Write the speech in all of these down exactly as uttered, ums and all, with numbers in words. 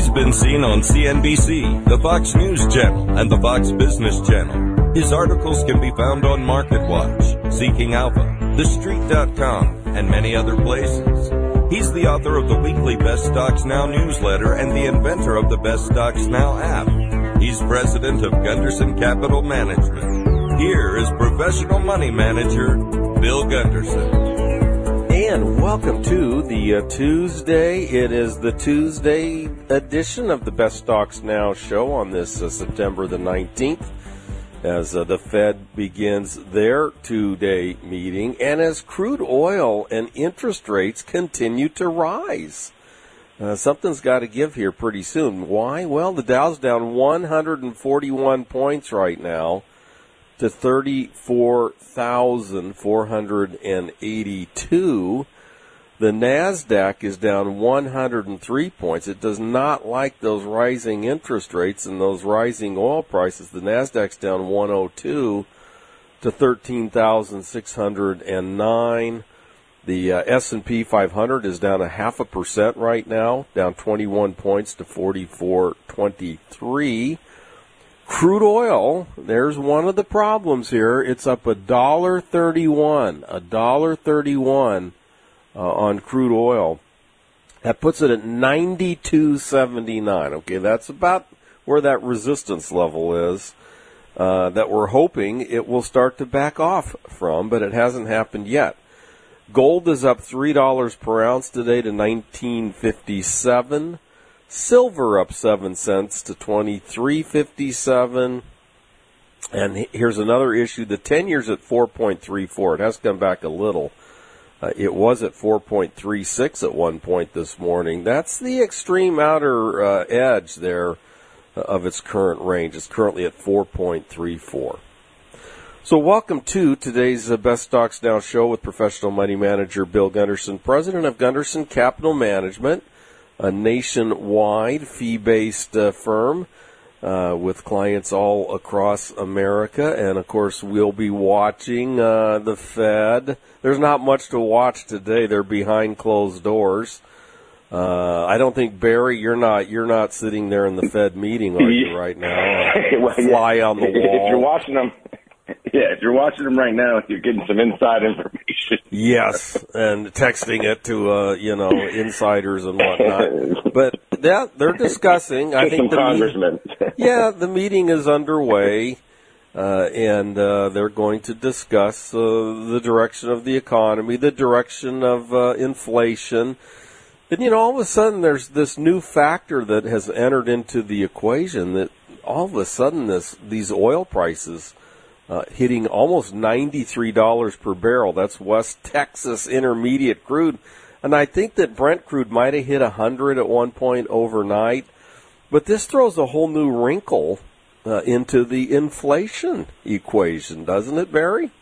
been seen on C N B C, the Fox News Channel, and the Fox Business Channel. His articles can be found on MarketWatch, Seeking Alpha, The Street dot com, and many other places. He's the author of the weekly Best Stocks Now newsletter and the inventor of the Best Stocks Now app. He's president of Gunderson Capital Management. Here is professional money manager, Bill Gunderson. And welcome to the uh, Tuesday. It is the Tuesday edition of the Best Stocks Now show on this uh, September the nineteenth. As uh, the Fed begins their two-day meeting, and as crude oil and interest rates continue to rise. Uh, something's got to give here pretty soon. Why? Well, the Dow's down one hundred forty-one points right now to thirty-four thousand four hundred eighty-two. The NASDAQ is down one hundred three points. It does not like those rising interest rates and those rising oil prices. The NASDAQ's down one hundred two to thirteen thousand six hundred nine. The uh, S and P five hundred is down a half a percent right now, down twenty-one points to forty-four twenty-three. Crude oil, there's one of the problems here. It's up one dollar thirty-one, one dollar thirty-one. Uh, on crude oil. That puts it at ninety-two seventy-nine. Okay, that's about where that resistance level is uh, that we're hoping it will start to back off from, but it hasn't happened yet. Gold is up three dollars per ounce today to nineteen fifty-seven. Silver up seven cents to twenty-three fifty-seven. And here's another issue. The ten-year's at four point three four. It has come back a little. Uh, it was at four point three six at one point this morning. That's the extreme outer uh, edge there uh, of its current range. It's currently at four point three four. So welcome to today's uh, Best Stocks Now show with professional money manager Bill Gunderson, president of Gunderson Capital Management, a nationwide fee-based uh, firm Uh, with clients all across America. And, of course, we'll be watching uh, the Fed. There's not much to watch today. They're behind closed doors. Uh, I don't think, Barry, you're not you're not sitting there in the Fed meeting, are you, right now? Well, fly yeah. on the wall. If you're watching them, yeah, if you're watching them right now, you're getting some inside information. Yes, and texting it to, uh, you know, insiders and whatnot. But yeah, they're discussing. I think some the congressmen. Meeting, yeah, the meeting is underway, uh, and uh, they're going to discuss uh, the direction of the economy, the direction of uh, inflation. And, you know, all of a sudden there's this new factor that has entered into the equation that all of a sudden this these oil prices Uh, hitting almost ninety-three dollars per barrel. That's West Texas Intermediate crude. And I think that Brent crude might have hit one hundred at one point overnight. But this throws a whole new wrinkle uh, into the inflation equation, doesn't it, Barry?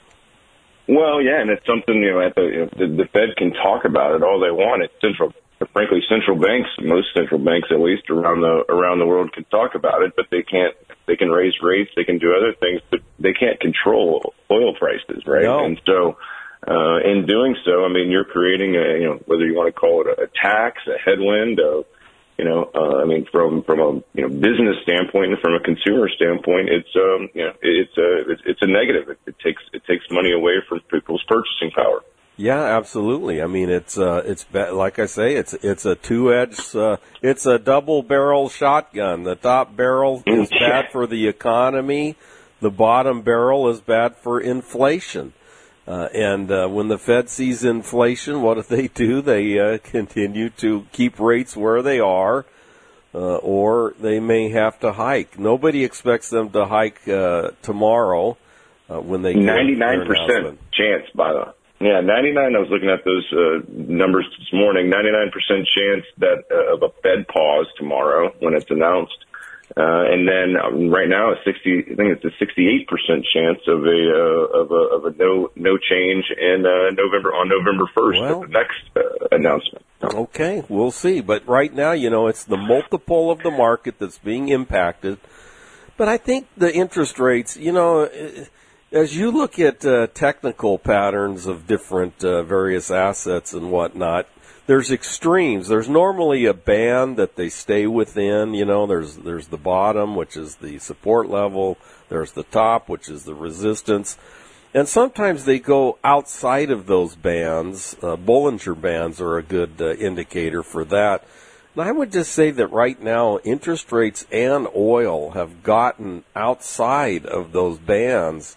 Well, yeah, and it's something, you know, at the, you know, the, the Fed can talk about it all they want. It's central, frankly, central banks, most central banks at least around the around the world can talk about it, but they can't. They can raise rates, they can do other things, but they can't control oil prices, right? No. And so, uh, in doing so, I mean, you're creating a, you know, whether you want to call it a, a tax, a headwind, a, you know, uh, I mean, from from a you know business standpoint and from a consumer standpoint, it's um, you know, it's a it's, it's a negative. It, it takes it takes money away from people's purchasing power. Yeah, absolutely. I mean, it's uh, it's like I say, it's it's a two-edged, uh, it's a double-barrel shotgun. The top barrel is bad for the economy. The bottom barrel is bad for inflation. Uh, and uh, when the Fed sees inflation, what do they do? They uh, continue to keep rates where they are, uh, or they may have to hike. Nobody expects them to hike uh, tomorrow uh, when they get ninety-nine percent chance, by the way. Yeah, ninety-nine. I was looking at those uh, numbers this morning. ninety-nine percent chance that uh, of a Fed pause tomorrow when it's announced, uh, and then um, right now, a sixty. I think it's a sixty-eight percent chance of a uh, of a of a no no change in uh, November on November first. Well, the next uh, announcement. Okay, we'll see. But right now, you know, it's the multiple of the market that's being impacted. But I think the interest rates, you know. It, As you look at uh, technical patterns of different uh, various assets and whatnot, there's extremes. There's normally a band that they stay within. You know, there's there's the bottom, which is the support level. There's the top, which is the resistance. And sometimes they go outside of those bands. Uh, Bollinger Bands are a good uh, indicator for that. And I would just say that right now, interest rates and oil have gotten outside of those bands.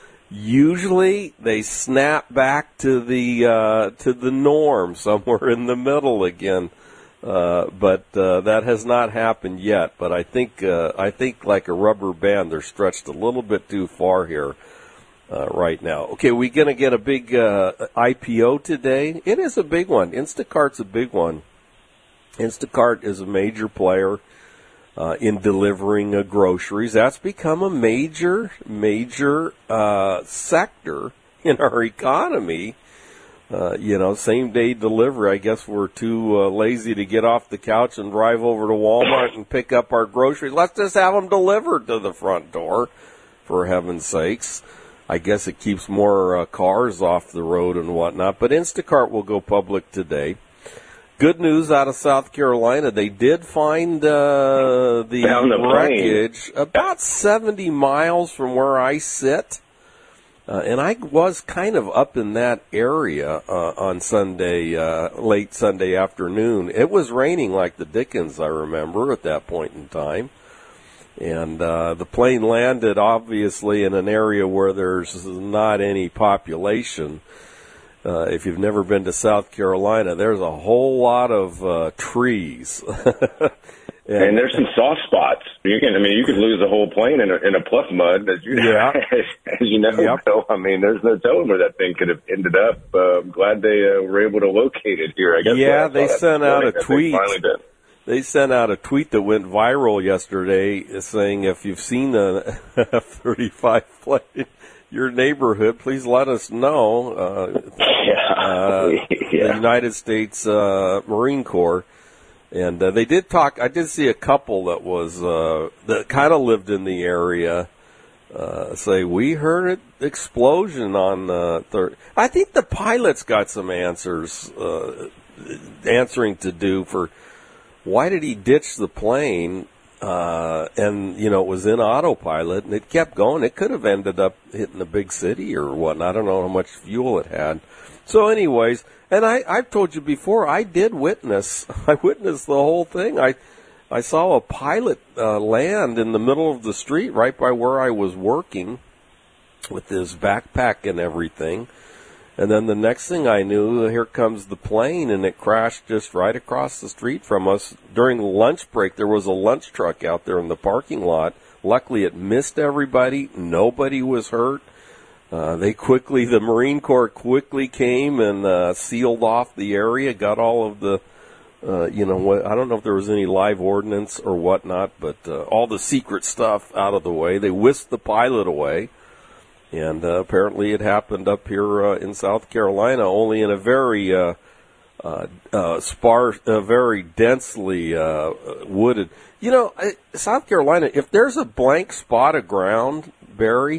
Usually, they snap back to the uh, to the norm somewhere in the middle again. Uh, but uh, that has not happened yet. But I think uh, I think like a rubber band, they're stretched a little bit too far here uh, right now. Okay, we're going to get a big uh, I P O today. It is a big one. Instacart's a big one. Instacart is a major player uh, in delivering uh, groceries. That's become a major, major uh, sector in our economy. Uh, you know, same-day delivery. I guess we're too uh, lazy to get off the couch and drive over to Walmart and pick up our groceries. Let's just have them delivered to the front door, for heaven's sakes. I guess it keeps more uh, cars off the road and whatnot. But Instacart will go public today. Good news out of South Carolina. They did find uh, the, the wreckage about seventy miles from where I sit. Uh, and I was kind of up in that area uh, on Sunday, uh, late Sunday afternoon. It was raining like the dickens, I remember, at that point in time. And uh, the plane landed, obviously, in an area where there's not any population. Uh, if you've never been to South Carolina, there's a whole lot of uh, trees. And, and there's some soft spots. You can, I mean, you could lose a whole plane in a, in a pluff mud, as you, yeah. as, as you know. Yep. So, I mean, there's no telling where that thing could have ended up. Uh, I'm glad they uh, were able to locate it here. I guess. Yeah, they sent out a that tweet. They, they sent out a tweet that went viral yesterday, saying if you've seen a F thirty-five plane in your neighborhood, please let us know. Uh, yeah. Uh, yeah. The United States uh, Marine Corps. And uh, they did talk. I did see a couple that was uh, that kind of lived in the area uh, say we heard an explosion on uh, third. I think the pilot's got some answers uh, answering to do for why did he ditch the plane? Uh, and you know it was in autopilot and it kept going. It could have ended up hitting a big city or whatnot. I don't know how much fuel it had. So, anyways. And I, I've told you before, I did witness, I witnessed the whole thing. I, I saw a pilot uh, land in the middle of the street right by where I was working with his backpack and everything. And then the next thing I knew, here comes the plane, and it crashed just right across the street from us. During the lunch break, there was a lunch truck out there in the parking lot. Luckily, it missed everybody. Nobody was hurt. Uh, they quickly, the Marine Corps quickly came and uh, sealed off the area, got all of the, uh, you know, what, I don't know if there was any live ordnance or whatnot, but uh, all the secret stuff out of the way. They whisked the pilot away, and uh, apparently it happened up here uh, in South Carolina, only in a very uh, uh, uh, sparse, uh, very densely uh, wooded. You know, South Carolina, if there's a blank spot of ground, Barry,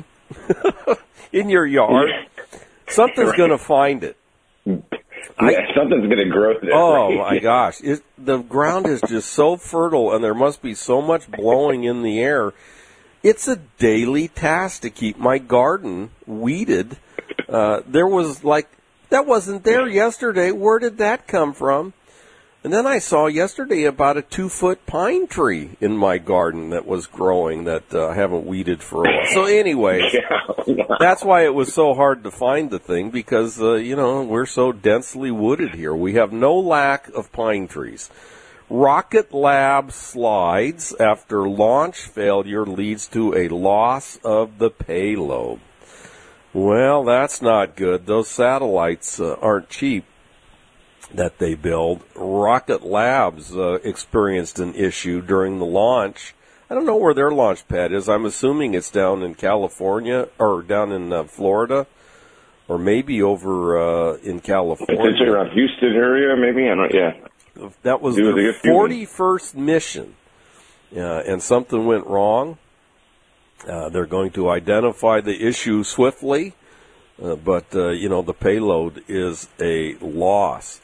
in your yard, something's right. going to find it. Yeah, I, something's going to grow there. Oh, right? my gosh. It, the ground is just so fertile, and there must be so much blowing in the air. It's a daily task to keep my garden weeded. Uh, there was, like, that wasn't there yesterday. Where did that come from? And then I saw yesterday about a two-foot pine tree in my garden that was growing that uh, I haven't weeded for a while. So anyways, yeah. That's why it was so hard to find the thing because, uh, you know, we're so densely wooded here. We have no lack of pine trees. Rocket Lab slides after launch failure leads to a loss of the payload. Well, that's not good. Those satellites uh, aren't cheap that they build. Rocket Labs uh, experienced an issue during the launch. I don't know where their launch pad is. I'm assuming it's down in California or down in uh, Florida or maybe over uh, in California. It's around Houston area, maybe. I don't. Yeah. That was the forty-first mission, uh, and something went wrong. Uh, they're going to identify the issue swiftly, uh, but uh, you know the payload is a loss.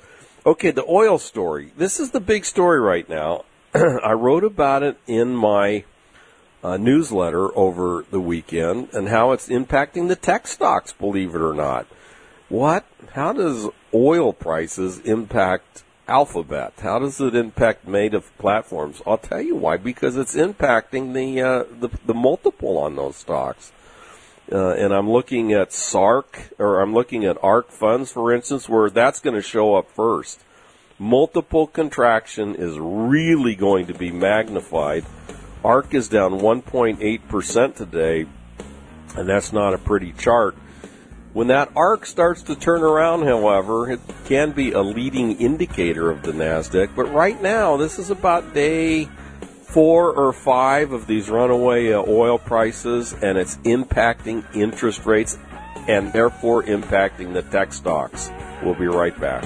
Okay, the oil story. This is the big story right now. I wrote about it in my uh, newsletter over the weekend and how it's impacting the tech stocks, believe it or not. What? How does oil prices impact Alphabet? How does it impact native platforms? I'll tell you why. Because it's impacting the uh, the, the multiple on those stocks. Uh, and I'm looking at S A R K, or I'm looking at ARK funds, for instance, where that's going to show up first. Multiple contraction is really going to be magnified. ARK is down one point eight percent today, and that's not a pretty chart. When that ARK starts to turn around, however, it can be a leading indicator of the NASDAQ. But right now, this is about day four or five of these runaway uh, oil prices, and it's impacting interest rates and therefore impacting the tech stocks. We'll be right back.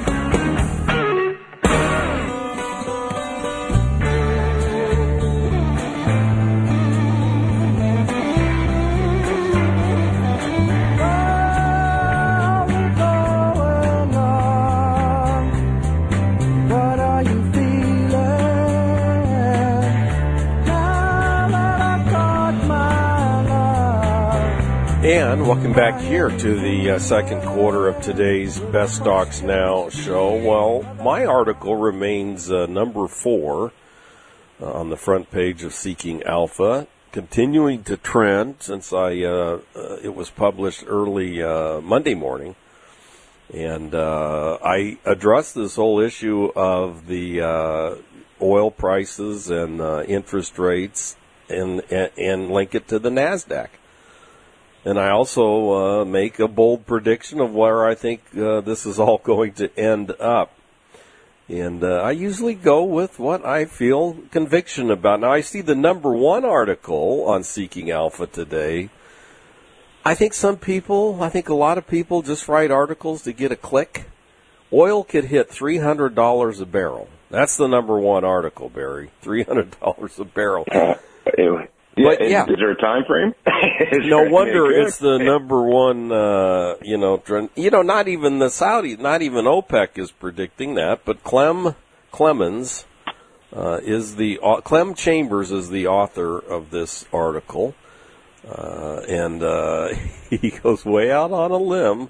And welcome back here to the uh, second quarter of today's Best Stocks Now show. Well, my article remains uh, number four uh, on the front page of Seeking Alpha, continuing to trend since I uh, uh, it was published early uh, Monday morning. And uh, I addressed this whole issue of the uh, oil prices and uh, interest rates and, and, and link it to the NASDAQ. And I also uh, make a bold prediction of where I think uh, this is all going to end up. And uh, I usually go with what I feel conviction about. Now, I see the number one article on Seeking Alpha today. I think some people, I think a lot of people just write articles to get a click. Oil could hit three hundred dollars a barrel. That's the number one article, Barry. three hundred dollars a barrel. Uh, anyway. Yeah, but, yeah. Is there a time frame? No wonder it's the number one, uh, you know, trend. You know, not even the Saudis, not even OPEC is predicting that, but Clem Clemens uh, is the, uh, Clem Chambers is the author of this article, uh, and uh, he goes way out on a limb.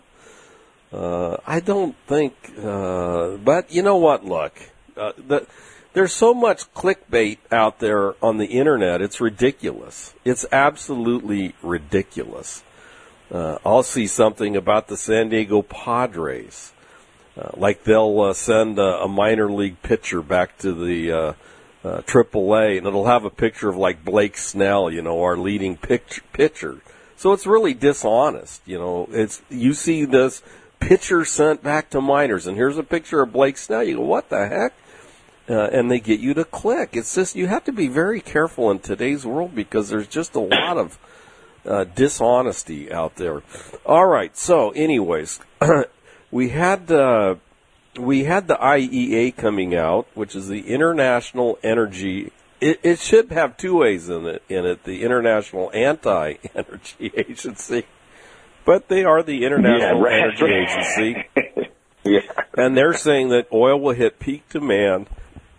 Uh, I don't think, uh, but you know what, look, uh, the... There's so much clickbait out there on the internet, it's ridiculous. It's absolutely ridiculous. Uh, I'll see something about the San Diego Padres, uh, like they'll uh, send a, a minor league pitcher back to the uh, uh, triple A, and it'll have a picture of like Blake Snell, you know, our leading pitch, pitcher. So it's really dishonest, you know. It's you see this pitcher sent back to minors, and here's a picture of Blake Snell. You go, what the heck? Uh, and they get you to click. It's just, you have to be very careful in today's world because there's just a lot of uh, dishonesty out there. All right. So, anyways, we had uh, we had the I E A coming out, which is the International Energy. It, it should have two A's in it. In it, the International Anti-Energy Agency, but they are the International yeah, right. Energy Agency, yeah. And they're saying that oil will hit peak demand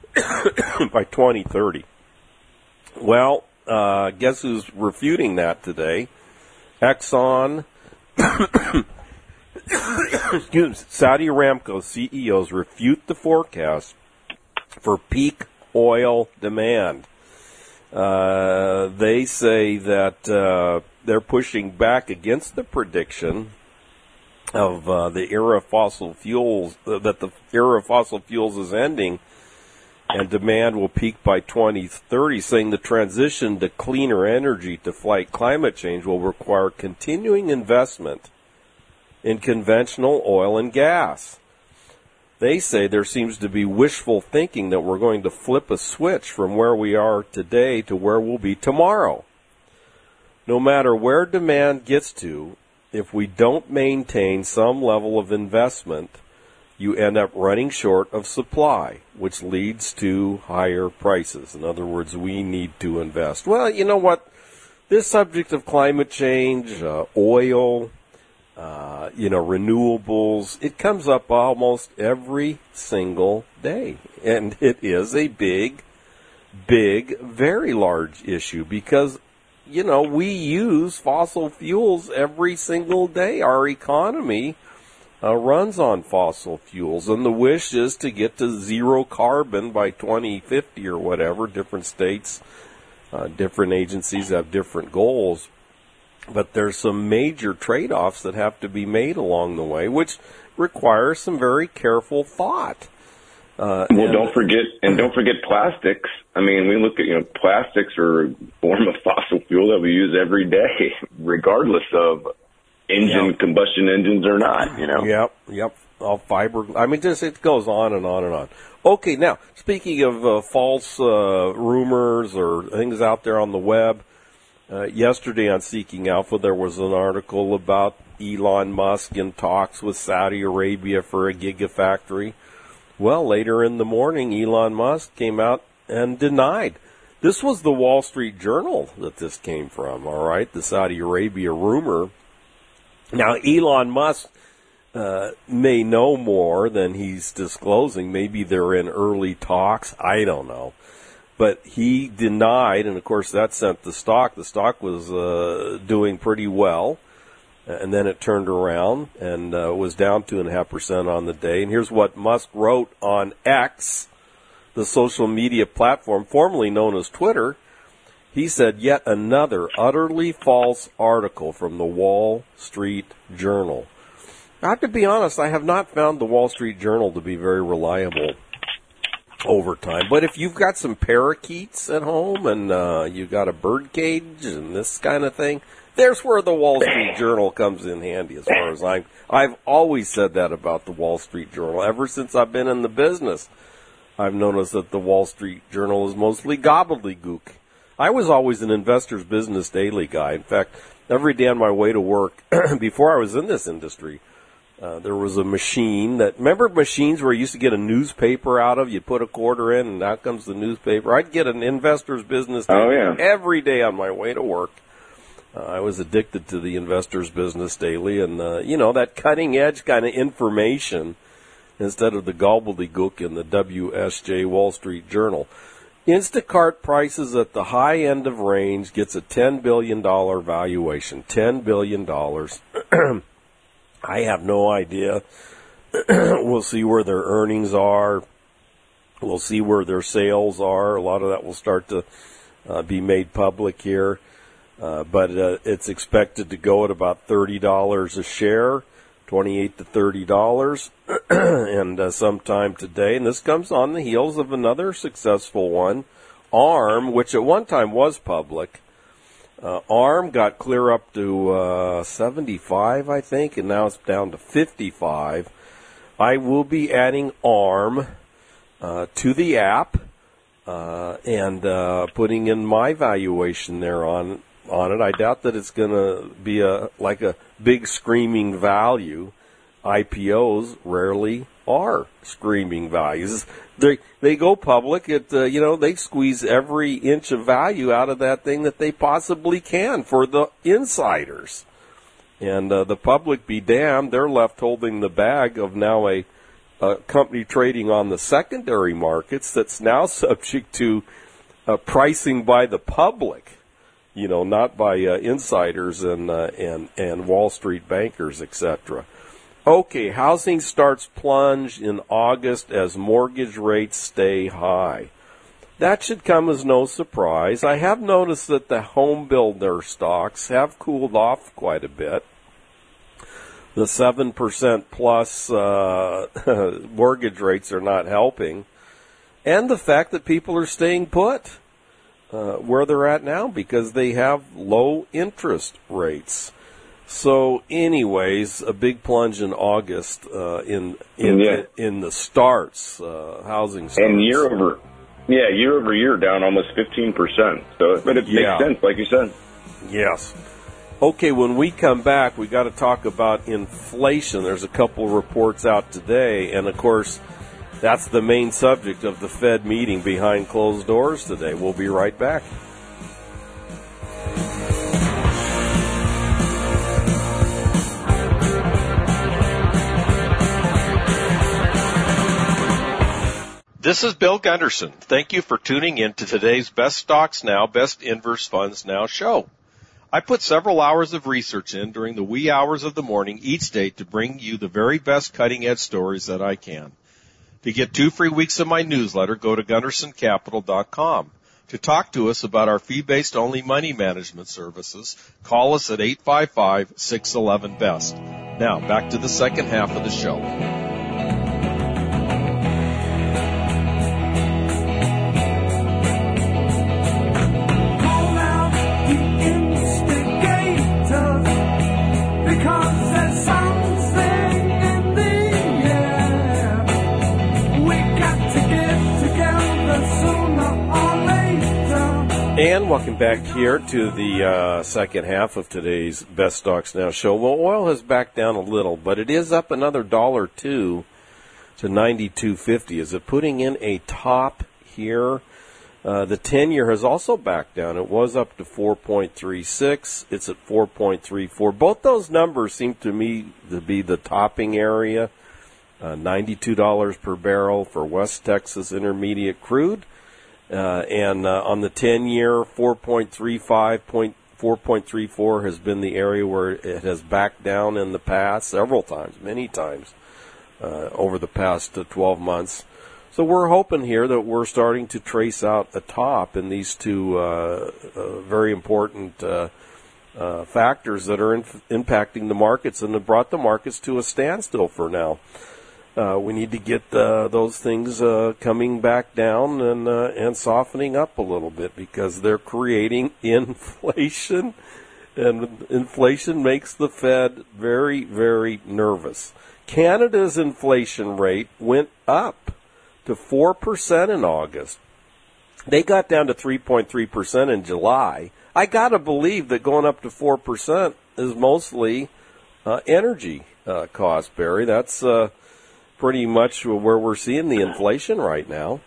by twenty thirty. Well, uh, guess who's refuting that today? Exxon, excuse me, Saudi Aramco C E Os refute the forecast for peak oil demand. Uh, they say that uh, they're pushing back against the prediction of uh, the era of fossil fuels, uh, that the era of fossil fuels is ending and demand will peak by twenty thirty, saying the transition to cleaner energy to fight climate change will require continuing investment in conventional oil and gas. They say there seems to be wishful thinking that we're going to flip a switch from where we are today to where we'll be tomorrow. No matter where demand gets to, if we don't maintain some level of investment, you end up running short of supply, which leads to higher prices. In other words, we need to invest. Well, you know what? This subject of climate change, uh, oil, uh, you know, renewables. It comes up almost every single day. And it is a big, big, very large issue because, you know, we use fossil fuels every single day. Our economy uh, runs on fossil fuels, and the wish is to get to zero carbon by twenty fifty or whatever. Different states, uh, different agencies have different goals. But there's some major trade-offs that have to be made along the way, which requires some very careful thought. Uh, well, don't forget, and don't forget plastics. I mean, we look at, you know, plastics are a form of fossil fuel that we use every day, regardless of engine, yep. combustion engines or not, you know? Yep, yep. All fiber. I mean, just it goes on and on and on. Okay, now, speaking of uh, false uh, rumors or things out there on the web, uh, yesterday on Seeking Alpha, there was an article about Elon Musk in talks with Saudi Arabia for a gigafactory. Well, later in the morning, Elon Musk came out and denied. This was the Wall Street Journal that this came from, all right, the Saudi Arabia rumor. Now, Elon Musk uh, may know more than he's disclosing. Maybe they're in early talks. I don't know. But he denied, and, of course, that sent the stock. The stock was uh, doing pretty well. And then it turned around and uh, was down two point five percent on the day. And here's what Musk wrote on X, the social media platform formerly known as Twitter. He said, yet another utterly false article from the Wall Street Journal. I have to be honest, I have not found the Wall Street Journal to be very reliable over time. But if you've got some parakeets at home and uh, you've got a bird cage and this kind of thing, there's where the Wall Street Journal comes in handy as far as I'm. I've always said that about the Wall Street Journal. Ever since I've been in the business, I've noticed that the Wall Street Journal is mostly gobbledygook. I was always an Investor's Business Daily guy. In fact, every day on my way to work, before I was in this industry, uh, there was a machine that, remember machines where you used to get a newspaper out of? You'd put a quarter in and out comes the newspaper. I'd get an Investor's Business Daily oh, yeah. every day on my way to work. Uh, I was addicted to the Investor's Business Daily and, uh, you know, that cutting-edge kind of information instead of the gobbledygook in the W S J Wall Street Journal. Instacart prices at the high end of range, gets a ten billion dollars valuation. ten billion dollars. I have no idea. We'll see where their earnings are. We'll see where their sales are. A lot of that will start to uh, be made public here. Uh, but uh, it's expected to go at about thirty dollars a share, twenty-eight to thirty dollars, and uh, sometime today. And this comes on the heels of another successful one, ARM, which at one time was public. Uh, ARM got clear up to uh, seventy-five, I think, and now it's down to fifty-five. I will be adding ARM uh, to the app uh, and uh, putting in my valuation there on on it. I doubt that it's going to be a like a big screaming value. I P Os rarely are screaming values. They they go public. It uh, you know they squeeze every inch of value out of that thing that they possibly can for the insiders, and uh, the public be damned. They're left holding the bag of now a, a company trading on the secondary markets that's now subject to uh, pricing by the public. You know, not by uh, insiders and uh, and and Wall Street bankers, et cetera. Okay, housing starts plunge in August as mortgage rates stay high. That should come as no surprise. I have noticed that the home builder stocks have cooled off quite a bit. The seven percent plus uh, mortgage rates are not helping, and the fact that people are staying put. Uh, where they're at now because they have low interest rates. So, anyways, a big plunge in August uh, in in, yeah. in in the starts, uh, housing starts. And year over, yeah, year over year down almost fifteen percent. So, but it yeah. makes sense, like you said. Yes. Okay, when we come back, we got to talk about inflation. There's a couple reports out today, and of course, that's the main subject of the Fed meeting behind closed doors today. We'll be right back. This is Bill Gunderson. Thank you for tuning in to today's Best Stocks Now, Best Inverse Funds Now show. I put several hours of research in during the wee hours of the morning each day to bring you the very best cutting-edge stories that I can. To get two free weeks of my newsletter, go to gunderson capital dot com. To talk to us about our fee-based only money management services, call us at eight five five, six one one, B E S T. Now, back to the second half of the show. And welcome back here to the uh, second half of today's Best Stocks Now show. Well, oil has backed down a little, but it is up another dollar two to ninety-two fifty. Is it putting in a top here? Uh, the ten-year has also backed down. It was up to four point three six. It's at four point three four. Both those numbers seem to me to be the topping area. Uh, ninety-two dollars per barrel for West Texas Intermediate crude. Uh, and uh, on the ten-year, four point three five, four point three four has been the area where it has backed down in the past several times, many times, uh, over the past uh, twelve months. So we're hoping here that we're starting to trace out a top in these two uh, uh, very important uh, uh, factors that are in, impacting the markets and have brought the markets to a standstill for now. Uh, we need to get uh, those things uh, coming back down and uh, and softening up a little bit because they're creating inflation, and inflation makes the Fed very, very nervous. Canada's inflation rate went up to four percent in August. They got down to three point three percent in July. I got to believe that going up to four percent is mostly uh, energy uh, cost, Barry. That's... Uh, pretty much where we're seeing the inflation right now.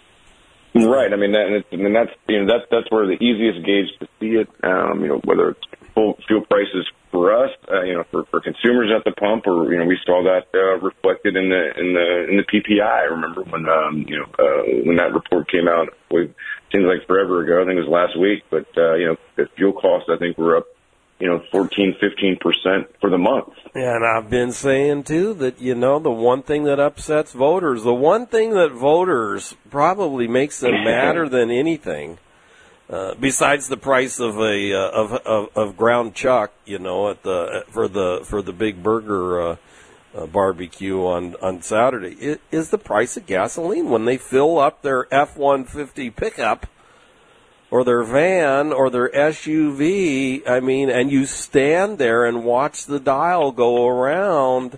Right. I mean, that, and, it's, and that's you know that's that's where the easiest gauge to see it. Um, you know, whether it's full fuel prices for us, uh, you know, for, for consumers at the pump, or you know, we saw that uh, reflected in the in the in the P P I. I remember when um, you know uh, when that report came out. It seems like forever ago. I think it was last week, but uh, you know, the fuel costs I think were up, you know, fourteen, fifteen percent for the month. And I've been saying, too, that, you know, the one thing that upsets voters, the one thing that voters probably makes them madder than anything, uh, besides the price of a uh, of, of of ground chuck, you know, at the for the for the big burger uh, uh, barbecue on on Saturday, it, is the price of gasoline when they fill up their F one fifty pickup or their van, or their S U V, I mean, and you stand there and watch the dial go around,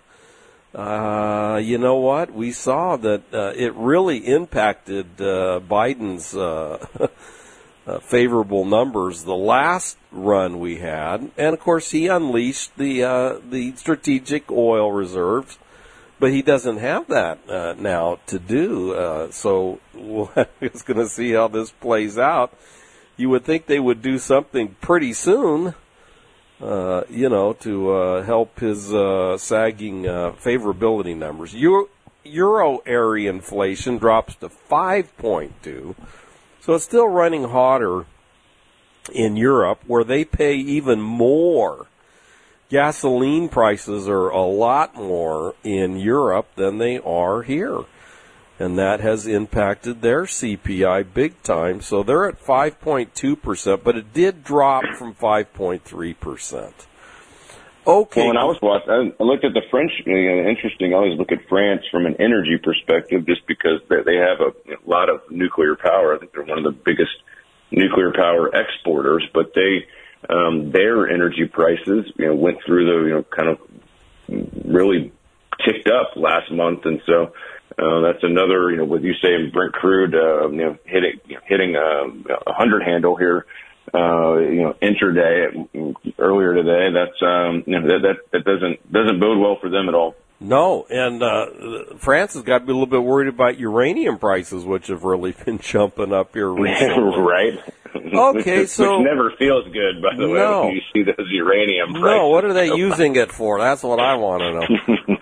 uh, you know what? We saw that uh, it really impacted uh, Biden's uh, uh, favorable numbers the last run we had. And, of course, he unleashed the uh, the strategic oil reserves, but he doesn't have that uh, now to do. Uh, so we're just going to see how this plays out. You would think they would do something pretty soon, uh, you know, to uh, help his uh, sagging uh, favorability numbers. Euro, Euro area inflation drops to five point two, so it's still running hotter in Europe, where they pay even more. Gasoline prices are a lot more in Europe than they are here. And that has impacted their C P I big time. So they're at five point two percent, but it did drop from five point three percent. Okay. Well, when I was watching, I looked at the French, you know, interesting, I always look at France from an energy perspective just because they have a lot of nuclear power. I think they're one of the biggest nuclear power exporters, but they, um, their energy prices, you know, went through the, you know, kind of really ticked up last month. And so, Uh, that's another, you know, what you say in Brent crude, uh, you know, hitting, you know, hitting um, a hundred handle here, uh, you know, intraday earlier today. That's, um, you know, that, that, that doesn't, doesn't bode well for them at all. No. And, uh, France has got to be a little bit worried about uranium prices, which have really been jumping up here recently. Right. Okay. which, so. Which never feels good, by the no. way, when you see those uranium prices. No. What are they using it for? That's what I want to know.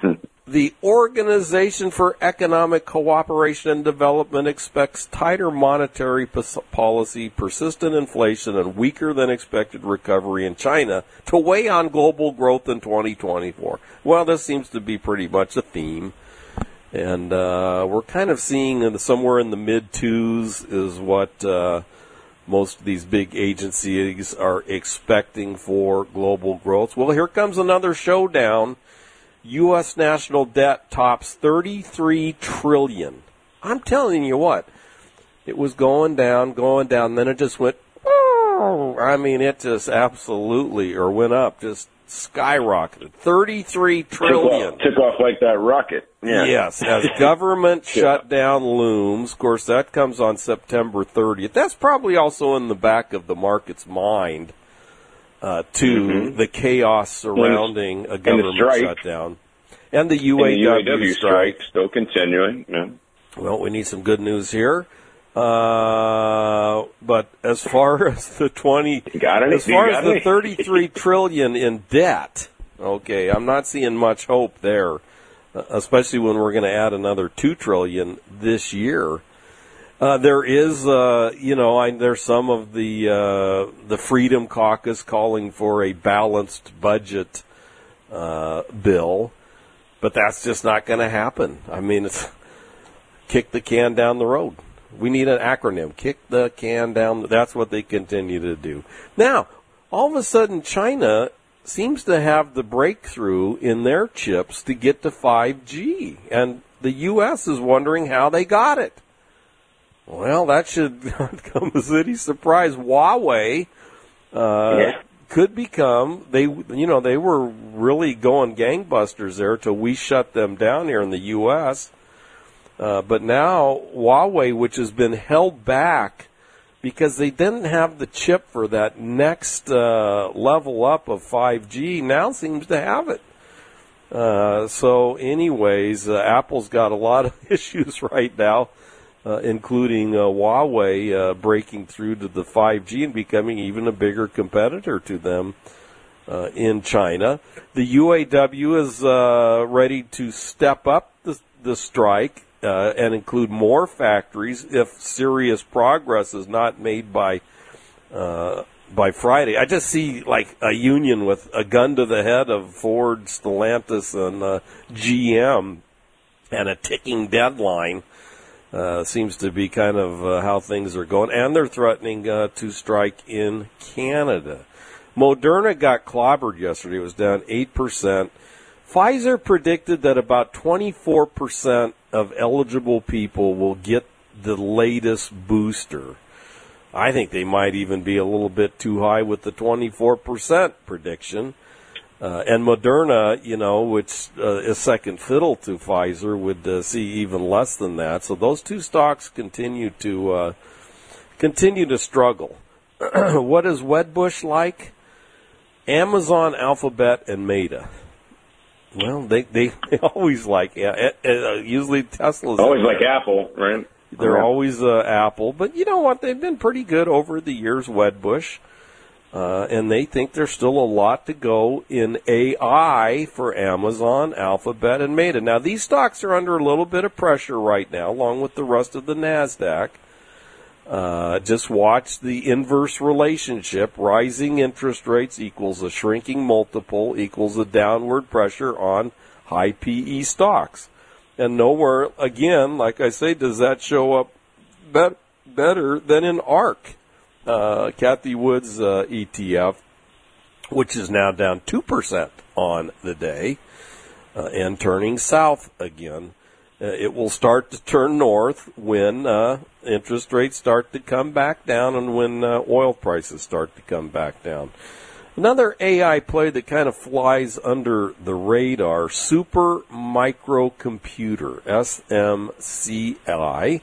The Organization for Economic Cooperation and Development expects tighter monetary policy, persistent inflation, and weaker than expected recovery in China to weigh on global growth in twenty twenty-four. Well, this seems to be pretty much a theme. And uh, we're kind of seeing in the, somewhere in the mid-twos is what uh, most of these big agencies are expecting for global growth. Well, here comes another showdown. U S national debt tops thirty-three trillion dollars. I'm telling you what, it was going down, going down, and then it just went, oh, I mean, it just absolutely, or went up, just skyrocketed. thirty-three trillion dollars. Took off, took off like that rocket. Yeah. Yes, as government shutdown looms. Of course, that comes on September thirtieth. That's probably also in the back of the market's mind. Uh, to mm-hmm. the chaos surrounding a government shutdown. And the U A W, and the U A W strike. strike still continuing. Yeah. Well, we need some good news here. Uh, but as far as the twenty, as far as the thirty-three trillion in debt, okay, I'm not seeing much hope there, especially when we're going to add another two trillion this year. Uh, there is, uh, you know, I, there's some of the uh, the Freedom Caucus calling for a balanced budget uh, bill, but that's just not going to happen. I mean, it's kick the can down the road. We need an acronym. Kick the can down. That's what they continue to do. Now, all of a sudden, China seems to have the breakthrough in their chips to get to five G, and the U S is wondering how they got it. Well, that should not come as any surprise. Huawei uh, yeah. could become, they, you know, they were really going gangbusters there till we shut them down here in the U S Uh, but now Huawei, which has been held back because they didn't have the chip for that next uh, level up of five G, now seems to have it. Uh, so anyways, uh, Apple's got a lot of issues right now. Uh, including uh, Huawei uh, breaking through to the five G and becoming even a bigger competitor to them uh, in China. The U A W is uh, ready to step up the, the strike uh, and include more factories if serious progress is not made by uh, by Friday. I just see like a union with a gun to the head of Ford, Stellantis, and uh, G M and a ticking deadline. Uh, seems to be kind of uh, how things are going. And they're threatening uh, to strike in Canada. Moderna got clobbered yesterday. It was down eight percent. Pfizer predicted that about twenty-four percent of eligible people will get the latest booster. I think they might even be a little bit too high with the twenty-four percent prediction. Uh, and Moderna, you know, which uh, is second fiddle to Pfizer, would uh, see even less than that. So those two stocks continue to uh, continue to struggle. What is Wedbush like? Amazon, Alphabet, and Meta. Well, they they, they always like uh, uh, usually Tesla's always like Apple, right? They're yeah. always uh, Apple, but you know what? They've been pretty good over the years. Wedbush. Uh, and they think there's still a lot to go in A I for Amazon, Alphabet, and Meta. Now, these stocks are under a little bit of pressure right now, along with the rest of the NASDAQ. Uh, just watch the inverse relationship. Rising interest rates equals a shrinking multiple equals a downward pressure on high P E stocks. And nowhere, again, like I say, does that show up bet- better than in ARK. Uh, Kathy Wood's uh, E T F, which is now down two percent on the day uh, and turning south again. Uh, it will start to turn north when uh, interest rates start to come back down and when uh, oil prices start to come back down. Another A I play that kind of flies under the radar, Super Microcomputer, S M C I.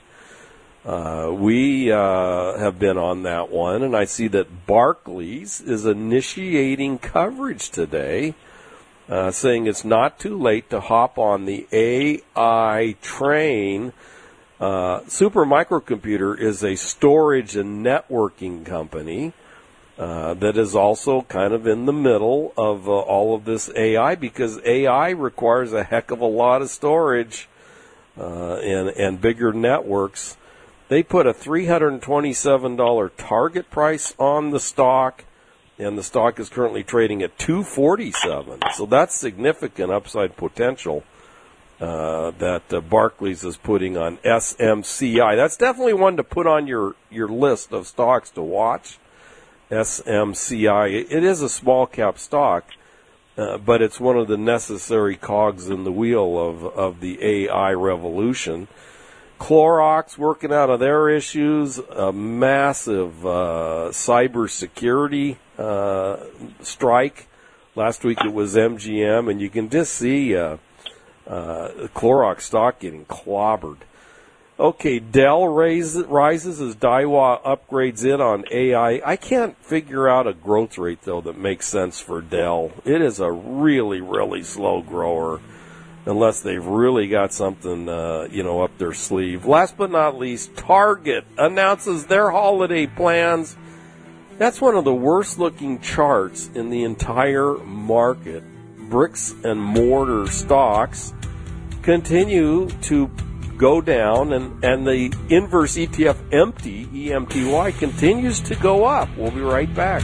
Uh, we uh, have been on that one, and I see that Barclays is initiating coverage today, uh, saying it's not too late to hop on the A I train. Uh, Super Microcomputer is a storage and networking company. uh, that is also kind of in the middle of uh, all of this A I, because A I requires a heck of a lot of storage uh, and, and bigger networks. They put a three hundred twenty-seven dollars target price on the stock, and the stock is currently trading at two forty-seven. So that's significant upside potential uh, that uh, Barclays is putting on S M C I. That's definitely one to put on your, your list of stocks to watch, S M C I. It is a small cap stock, uh, but it's one of the necessary cogs in the wheel of, of the A I revolution. Clorox working out of their issues, a massive uh, cybersecurity uh, strike. Last week it was M G M, and you can just see uh, uh, Clorox stock getting clobbered. Okay, Dell raise, rises as Daiwa upgrades in on A I. I can't figure out a growth rate, though, that makes sense for Dell. It is a really, really slow grower, unless they've really got something, uh, you know, up their sleeve. Last but not least, Target announces their holiday plans. That's one of the worst-looking charts in the entire market. Bricks and mortar stocks continue to go down, and, and the inverse E T F empty, E M T Y, continues to go up. We'll be right back.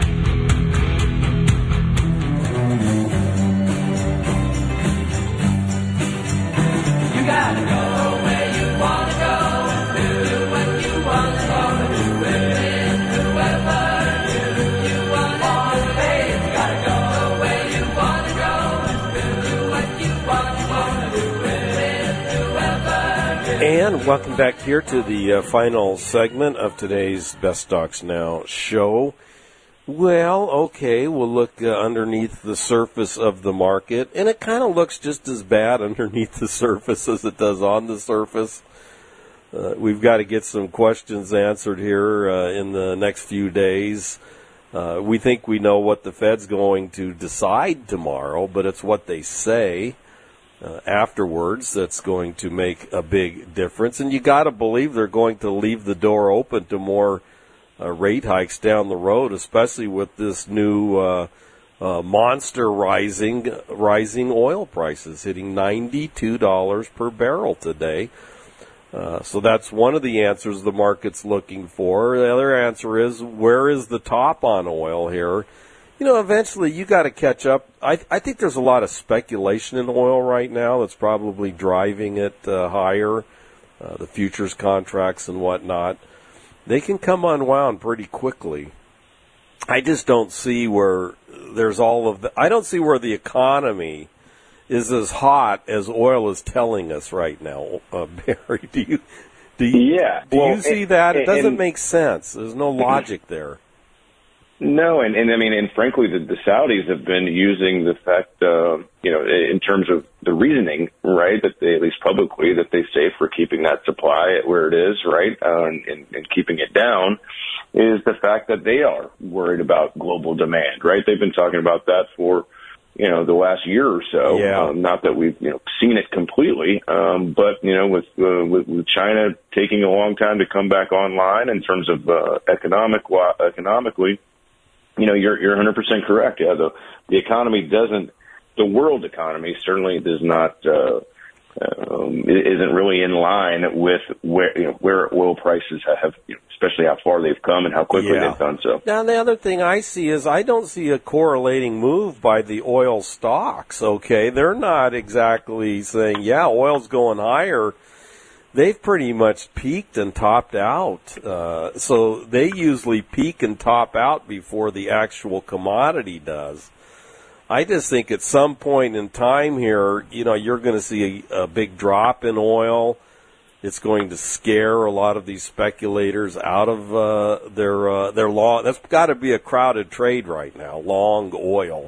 You gotta go where you wanna go, do what you wanna go, do it, whoever you, you wanna be. You gotta go where you wanna go, do what you wanna go, do it, whoever you. And welcome back here to the uh, final segment of today's Best Stocks Now show. Well, okay, we'll look uh, underneath the surface of the market, and it kind of looks just as bad underneath the surface as it does on the surface. Uh, we've got to get some questions answered here uh, in the next few days. Uh, we think we know what the Fed's going to decide tomorrow, but it's what they say uh, afterwards that's going to make a big difference. And you got to believe they're going to leave the door open to more Uh, rate hikes down the road, especially with this new uh, uh, monster rising rising oil prices, hitting ninety-two dollars per barrel today. Uh, so that's one of the answers the market's looking for. The other answer is, where is the top on oil here? You know, eventually you got to catch up. I, I think there's a lot of speculation in oil right now that's probably driving it uh, higher, uh, the futures contracts and whatnot. They can come unwound pretty quickly. I just don't see where there's all of the, I don't see where the economy is as hot as oil is telling us right now. Uh, Barry, do you, do you, yeah. do well, you see and, that? It doesn't and, make sense. There's no logic there. No, and, and I mean, and frankly, the, the Saudis have been using the fact, uh, you know, in terms of the reasoning, right, that they, at least publicly, that they say for keeping that supply at where it is, right, uh, and, and keeping it down, is the fact that they are worried about global demand, right? They've been talking about that for, you know, the last year or so. Yeah. Um, not that we've, you know, seen it completely, um, but, you know, with, uh, with, with China taking a long time to come back online in terms of uh, economic, economically, you know, you're you're one hundred percent correct. Yeah, the the economy doesn't, the world economy certainly does not, uh, um, isn't really in line with where you know where oil prices have, you know, especially how far they've come and how quickly Yeah. they've done so. Now, the other thing I see is I don't see a correlating move by the oil stocks. Okay, they're not exactly saying, yeah, oil's going higher. They've pretty much peaked and topped out. Uh, so they usually peak and top out before the actual commodity does. I just think at some point in time here, you know, you're going to see a, a big drop in oil. It's going to scare a lot of these speculators out of uh, their uh, their long. That's got to be a crowded trade right now, long oil.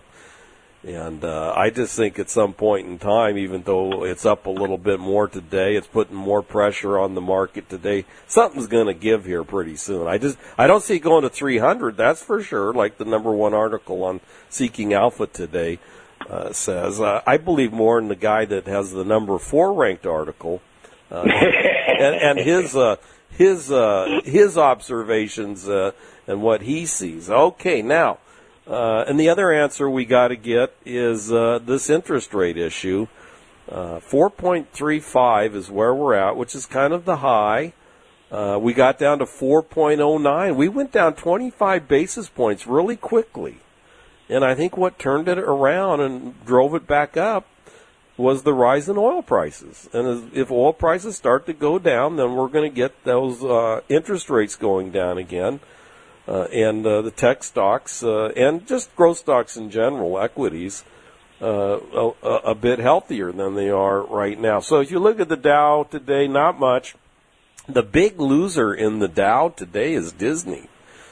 And uh, I just think at some point in time, even though it's up a little bit more today, it's putting more pressure on the market today. Something's going to give here pretty soon. I just I don't see it going to three hundred, that's for sure, like the number one article on Seeking Alpha today uh, says. Uh, I believe more in the guy that has the number four ranked article. Uh, and, and his uh, his uh, his observations uh, and what he sees. Okay, now, uh, and the other answer we got to get is uh, this interest rate issue. Uh, four point three five is where we're at, which is kind of the high. Uh, we got down to four point oh nine. We went down twenty-five basis points really quickly. And I think what turned it around and drove it back up was the rise in oil prices. And as, if oil prices start to go down, then we're going to get those uh, interest rates going down again. Uh, and uh, the tech stocks uh, and just growth stocks in general, equities, uh, a, a bit healthier than they are right now. So if you look at the Dow today, not much. The big loser in the Dow today is Disney.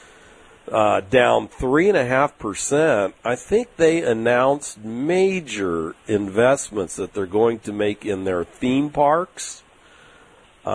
Uh, down three and a half percent. I think they announced major investments that they're going to make in their theme parks. Uh,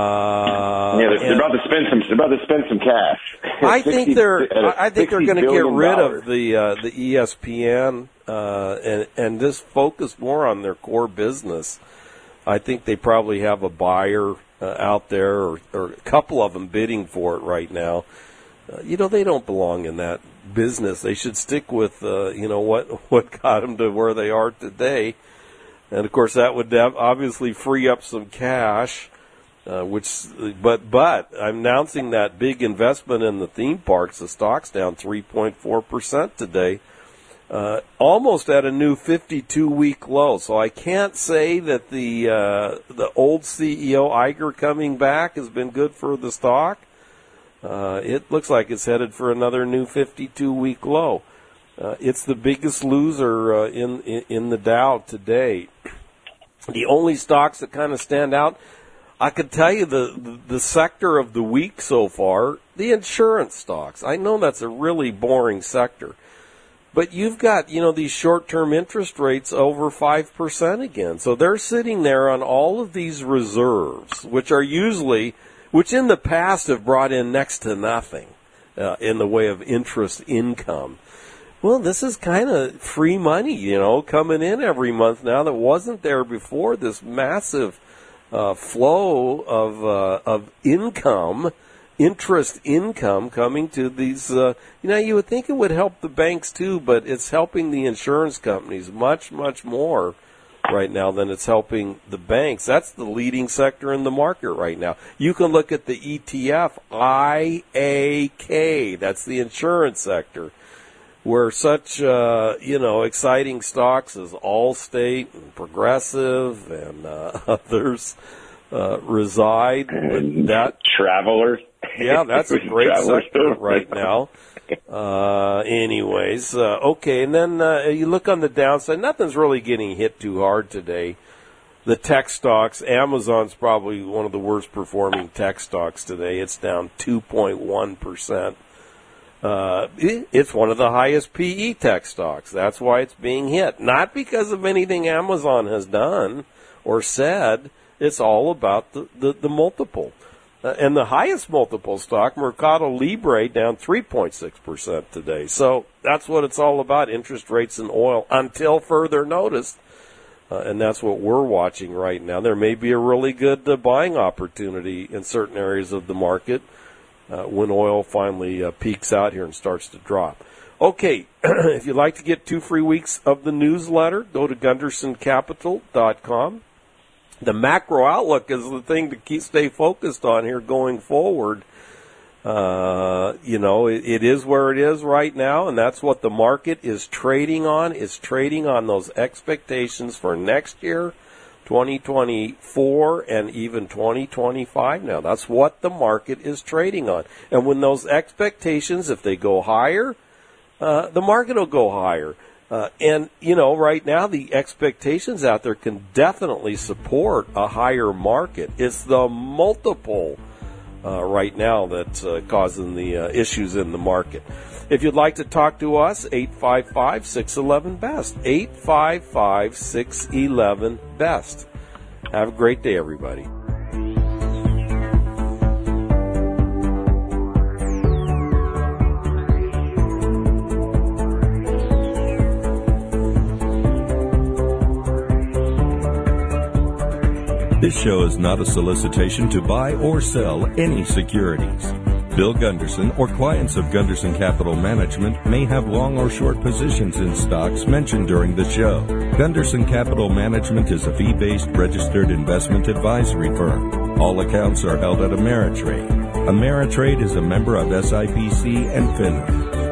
yeah, they're, they're about to spend some. They're about to spend some cash. I think they're. uh, I think they're going to get rid dollars. of the uh, the E S P N uh, and and just focus more on their core business. I think they probably have a buyer uh, out there, or, or a couple of them bidding for it right now. Uh, you know, they don't belong in that business. They should stick with, uh, you know, what what got them to where they are today. And, of course, that would have obviously free up some cash, uh, which, but, but I'm announcing that big investment in the theme parks. The stock's down three point four percent today, uh, almost at a new fifty-two week low. So I can't say that the, uh, the old C E O, Iger, coming back has been good for the stock. Uh, it looks like it's headed for another new fifty-two week low. Uh, it's the biggest loser uh, in, in in the Dow today. The only stocks that kind of stand out, I could tell you the, the the sector of the week so far, the insurance stocks. I know that's a really boring sector, but you've got, you know, these short-term interest rates over five percent again. So they're sitting there on all of these reserves, which are usually, which in the past have brought in next to nothing uh, in the way of interest income. Well, this is kind of free money, you know, coming in every month now that wasn't there before. This massive uh, flow of uh, of income, interest income coming to these. Uh, you know, you would think it would help the banks too, but it's helping the insurance companies much, much more right now than it's helping the banks. That's the leading sector in the market right now. You can look at the E T F, I A K, that's the insurance sector, where such, uh, you know, exciting stocks as Allstate and Progressive and uh, others uh, reside. And that Travelers. Yeah, that's a great Travelers sector too. right now. Uh, anyways, uh, okay, and then uh, you look on the downside, nothing's really getting hit too hard today. The tech stocks, Amazon's probably one of the worst performing tech stocks today. It's down two point one percent. Uh, it's one of the highest P E tech stocks. That's why it's being hit. Not because of anything Amazon has done or said. It's all about the, the, the multiple. Uh, and the highest multiple stock, Mercado Libre, down three point six percent today. So that's what it's all about, interest rates and oil, until further notice. Uh, and that's what we're watching right now. There may be a really good uh, buying opportunity in certain areas of the market uh, when oil finally uh, peaks out here and starts to drop. Okay, if you'd like to get two free weeks of the newsletter, go to gunderson capital dot com. The macro outlook is the thing to keep stay focused on here going forward. Uh, you know, it, it is where it is right now, and that's what the market is trading on. It's trading on those expectations for next year, twenty twenty-four, and even twenty twenty-five now. That's what the market is trading on. And when those expectations, if they go higher, uh, the market will go higher. Uh, and, you know, right now the expectations out there can definitely support a higher market. It's the multiple uh, right now that's uh, causing the uh, issues in the market. If you'd like to talk to us, eight five five, six one one, B E S T, eight five five, six one one, B E S T. Have a great day, everybody. This show is not a solicitation to buy or sell any securities. Bill Gunderson or clients of Gunderson Capital Management may have long or short positions in stocks mentioned during the show. Gunderson Capital Management is a fee-based registered investment advisory firm. All accounts are held at Ameritrade. Ameritrade is a member of S I P C and FINRA.